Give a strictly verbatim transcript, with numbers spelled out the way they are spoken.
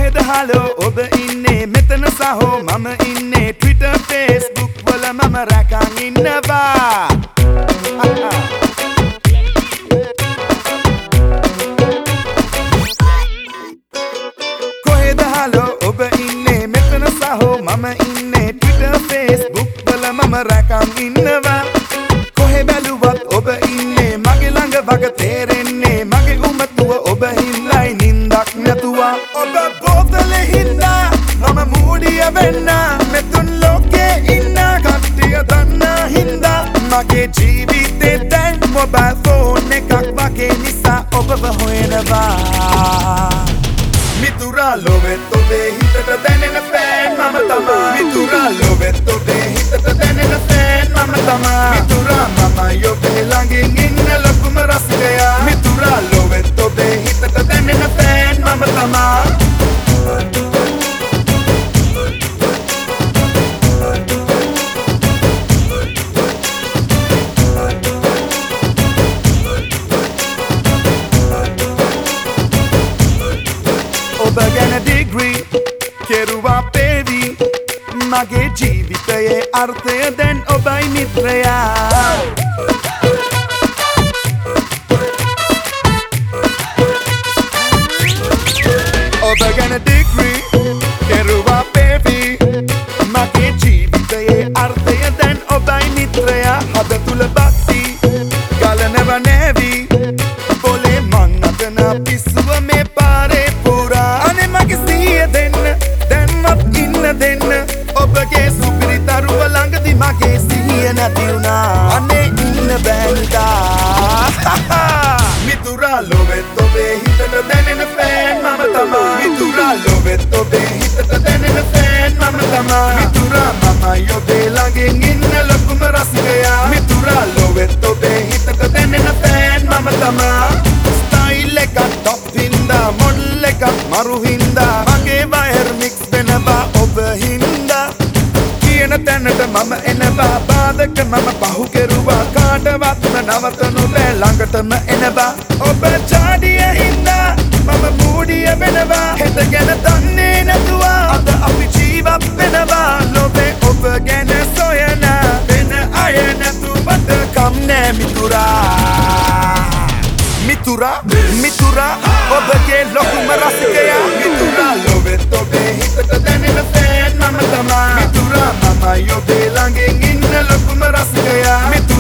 කොහෙද හලෝ ඔබ ඉන්නේ මෙතන සහෝ මම ඉන්නේ Twitter Facebook වල මම රැකන් ඉන්නවා කොහෙද හලෝ ඔබ ඉන්නේ මෙතන සහෝ මම ඉන්නේ Twitter Facebook වල මම රැකන් ඉන්නවා කොහෙ බැලුවත් ඔබ ඉන්නේ මගේ ළඟ වග තේරෙන්නේ මගේ උමතුව ඔබ හින්දායි නින්දක් නැතුවා ඔබ බෝතලේ හින්දා මම මූඩිය වෙන්න මෙතුන් ලෝකේ ඉන්න කට්ටිය දන්නා හින්දා මගේ ජීවිතේ දැන් මොබයිල් ෆෝන් එකක් වගේ නිසා ඔබව හොයනවා මිතුරා ලොවෙත් ඔබේ හිතට දැනෙන ෆෑන් මම තමා මිතුරා ලොවෙත් ඔබේ හිතට දැනෙන ෆෑන් මම තමා මිතුරා මම ඔබේ ළඟින් ඉන්න ලොකුම රසිකයා මිතුරා ලොවෙත් ඔබේ හිතට දැනෙන ෆෑන් මම තමා ඔබ ගැන ඩිග්‍රී කෙරුවා පේවි මගේ ජීවිතයේ අර්ථය දැන් ඔබයි මිත්‍රයා ඔබ ගැන ඩිග්‍රී කෙරුවා පේවි මගේ ජීවිතයේ අර්ථය දැන් ඔබයි මිත්‍රයා හද තුල බක්ති ගලනව නෑවි බොලේ මං අතන පිස්සුව මේ පාරේ ඔබගේ සුපිරි දරුව ළඟදි මගේ සිහිය නැති වුණා අනේ ඉන්න බෑනිදා මිතුරා ලොවෙත් ඔබේ හිතට දැනෙන ෆෑන් මම තමා මිතුරා ලොවෙත් ඔබේ හිතට දැනෙන ෆෑන් මම තමා මිතුරා මම ඔබේ ළඟින් ඉන්න ලොකුම රසිකයා මිතුරා ලොවෙත් ඔබේ හිතට දැනෙන ෆෑන් මම තමා ස්ටයිල් එක ටොප් හින්දා මොඩල් එක මරු හින්දා මගේ වයර් මික්ස් වෙනවා ඔබ හින්දා කියන තැනට මම එනවා බාධක මම පහු කෙරුවා කාටවත්ම නවතනු බෑ ළඟටම එනවා ඔබ චාඩිය හින්දා මම මූඩිය වෙනවා හෙට ගැන දන්නේ නැතුවා අද අපි ජීවත් වෙනවා ලොවේ ඔබ ගැන සොයන වෙන අය නැතුවට කම් නෑ මිතුරා මිතුරා මිතුරා ඔබගේ ලොකුම රසිකයා මිතුරා ලොවෙත් ඔබේ හිතට දැනෙන ෆෑන් මම තමා මිතුරා මම ඔබේ ළඟින් ඉන්න ලොකුම රසිකයා